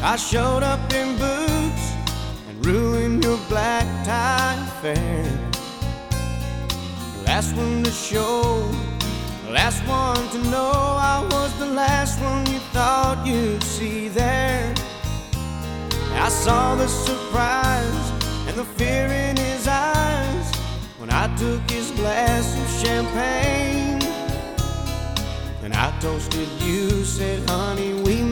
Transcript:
I showed up in boots and ruined your black tie affair. Last one to show, last one to know. I was the last one you thought you'd see there. I saw the surprise and the fear in his eyes when I took his glass of champagne and I toasted you, said, honey, we